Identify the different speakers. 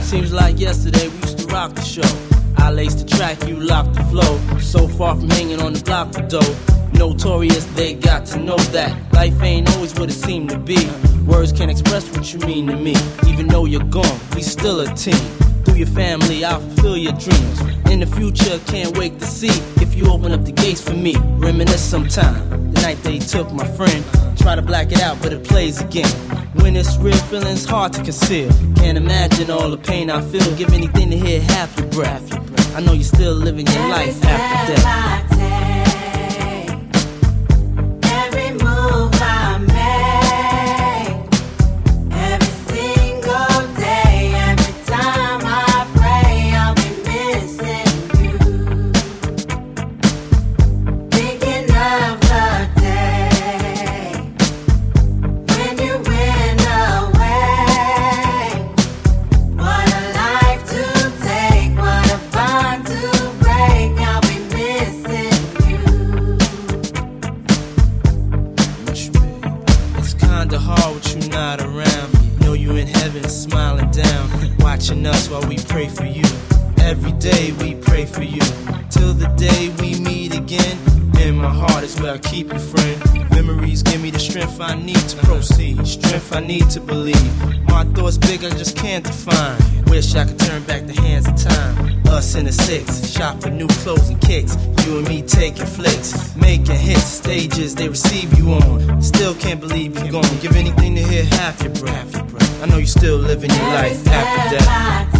Speaker 1: Seems like yesterday we used to rock the show. I laced the track, you locked the flow. So far from hanging on the block for dough. Notorious, they got to know that life ain't always what it seemed to be. Words can't express what you mean to me. Even though you're gone, we still a team. Through your family, I'll fulfill your dreams. In the future, can't wait to see if you open up the gates for me. Reminisce sometime, the night they took my friend. Try to black it out, but it plays again. When it's real, feeling's hard to conceal. Can't imagine all the pain I feel. Give anything to hear half your breath. I know you're still living your life after death. Hard with you not around. Know you in heaven smiling down, watching us while we pray for you. Every day we pray for you, till the day we meet again. In my heart is where I keep you, friend. Memories give me the strength I need to proceed, strength I need to believe. My thoughts big, I just can't define. Wish I could turn back the hands of time. Us in the six, shop for new clothes and kicks. You and me taking flicks, making hits, stages they receive you on. Still can't believe you're gone. Give anything to hear half your breath. I know you still living your life after death.